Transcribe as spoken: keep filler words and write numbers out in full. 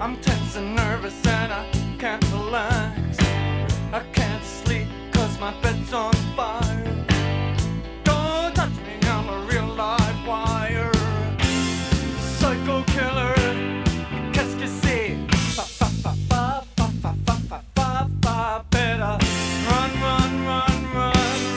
I'm tense and nervous and I can't relax. I can't sleep cause my bed's on fire.